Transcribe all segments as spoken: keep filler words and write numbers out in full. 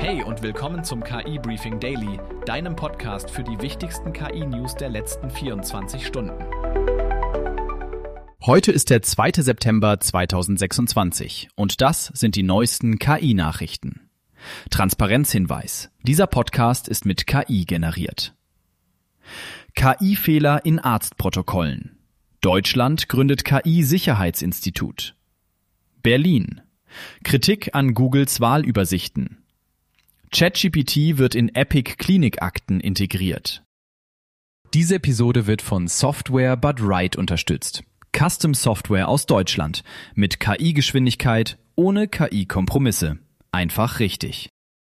Hey und willkommen zum K I-Briefing Daily, deinem Podcast für die wichtigsten K I-News der letzten vierundzwanzig Stunden. Heute ist der zweite September zweitausendsechsundzwanzig und das sind die neuesten K I-Nachrichten. Transparenzhinweis: Dieser Podcast ist mit K I generiert. K I-Fehler in Arztprotokollen. Deutschland gründet K I-Sicherheitsinstitut. Berlin: Kritik an Googles Wahlübersichten. ChatGPT wird in Epic-Klinikakten integriert. Diese Episode wird von Software But Right unterstützt. Custom Software aus Deutschland. Mit K I-Geschwindigkeit, ohne K I-Kompromisse. Einfach richtig.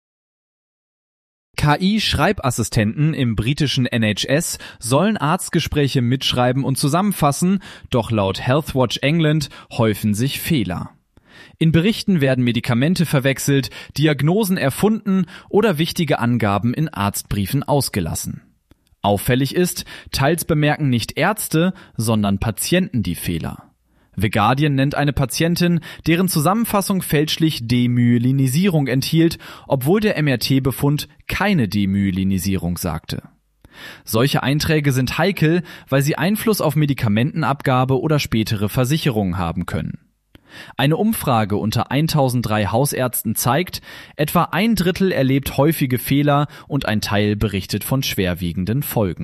K I-Schreibassistenten im britischen N H S sollen Arztgespräche mitschreiben und zusammenfassen, doch laut Healthwatch England häufen sich Fehler. In Berichten werden Medikamente verwechselt, Diagnosen erfunden oder wichtige Angaben in Arztbriefen ausgelassen. Auffällig ist, teils bemerken nicht Ärzte, sondern Patienten die Fehler. The Guardian nennt eine Patientin, deren Zusammenfassung fälschlich Demyelinisierung enthielt, obwohl der M R T-Befund keine Demyelinisierung sagte. Solche Einträge sind heikel, weil sie Einfluss auf Medikamentenabgabe oder spätere Versicherungen haben können. Eine Umfrage unter tausenddrei Hausärzten zeigt, etwa ein Drittel erlebt häufige Fehler und ein Teil berichtet von schwerwiegenden Folgen.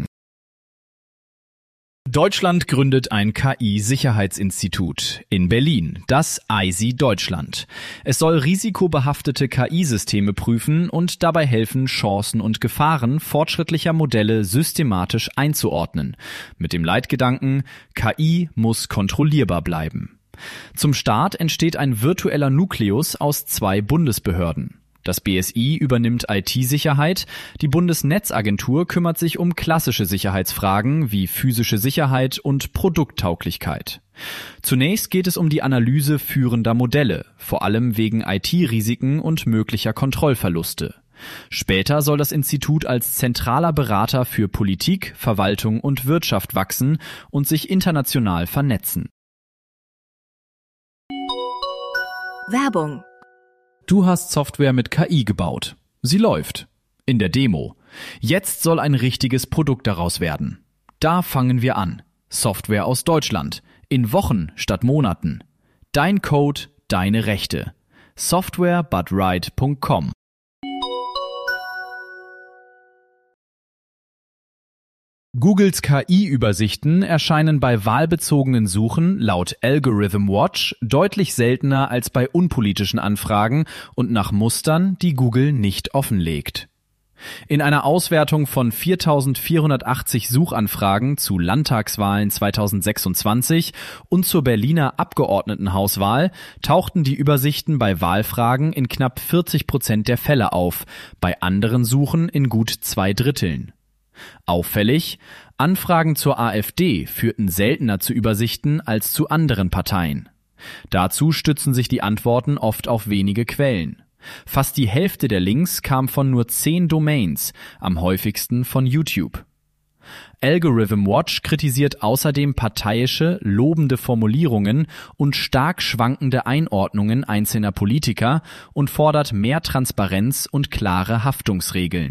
Deutschland gründet ein K I-Sicherheitsinstitut in Berlin, das I S I Deutschland. Es soll risikobehaftete K I-Systeme prüfen und dabei helfen, Chancen und Gefahren fortschrittlicher Modelle systematisch einzuordnen. Mit dem Leitgedanken: K I muss kontrollierbar bleiben. Zum Start entsteht ein virtueller Nukleus aus zwei Bundesbehörden. Das B S I übernimmt I T-Sicherheit, die Bundesnetzagentur kümmert sich um klassische Sicherheitsfragen wie physische Sicherheit und Produkttauglichkeit. Zunächst geht es um die Analyse führender Modelle, vor allem wegen I T-Risiken und möglicher Kontrollverluste. Später soll das Institut als zentraler Berater für Politik, Verwaltung und Wirtschaft wachsen und sich international vernetzen. Werbung. Du hast Software mit K I gebaut. Sie läuft. In der Demo. Jetzt soll ein richtiges Produkt daraus werden. Da fangen wir an. Software aus Deutschland. In Wochen statt Monaten. Dein Code, deine Rechte. software but right punkt com. Googles K I-Übersichten erscheinen bei wahlbezogenen Suchen laut Algorithm Watch deutlich seltener als bei unpolitischen Anfragen und nach Mustern, die Google nicht offenlegt. In einer Auswertung von viertausendvierhundertachtzig Suchanfragen zu Landtagswahlen zweitausendsechsundzwanzig und zur Berliner Abgeordnetenhauswahl tauchten die Übersichten bei Wahlfragen in knapp vierzig Prozent der Fälle auf, bei anderen Suchen in gut zwei Dritteln. Auffällig: Anfragen zur AfD führten seltener zu Übersichten als zu anderen Parteien. Dazu stützen sich die Antworten oft auf wenige Quellen. Fast die Hälfte der Links kam von nur zehn Domains, am häufigsten von YouTube. Algorithm Watch kritisiert außerdem parteiische, lobende Formulierungen und stark schwankende Einordnungen einzelner Politiker und fordert mehr Transparenz und klare Haftungsregeln.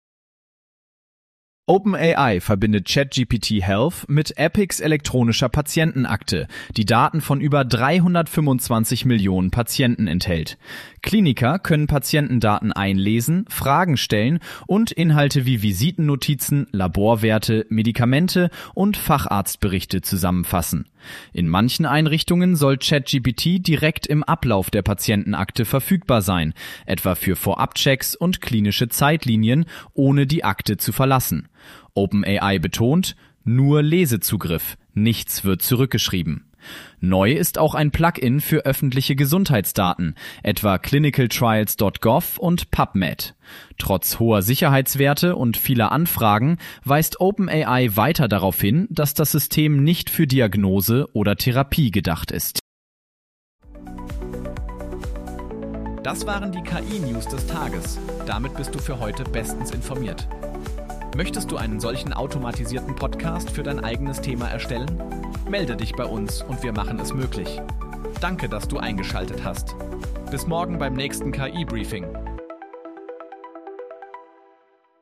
OpenAI verbindet ChatGPT Health mit Epics elektronischer Patientenakte, die Daten von über dreihundertfünfundzwanzig Millionen Patienten enthält. Kliniker können Patientendaten einlesen, Fragen stellen und Inhalte wie Visitennotizen, Laborwerte, Medikamente und Facharztberichte zusammenfassen. In manchen Einrichtungen soll ChatGPT direkt im Ablauf der Patientenakte verfügbar sein, etwa für Vorabchecks und klinische Zeitlinien, ohne die Akte zu verlassen. OpenAI betont: nur Lesezugriff, nichts wird zurückgeschrieben. Neu ist auch ein Plugin für öffentliche Gesundheitsdaten, etwa clinical trials punkt gov und PubMed. Trotz hoher Sicherheitswerte und vieler Anfragen weist OpenAI weiter darauf hin, dass das System nicht für Diagnose oder Therapie gedacht ist. Das waren die K I-News des Tages. Damit bist du für heute bestens informiert. Möchtest du einen solchen automatisierten Podcast für dein eigenes Thema erstellen? Melde dich bei uns und wir machen es möglich. Danke, dass du eingeschaltet hast. Bis morgen beim nächsten K I-Briefing.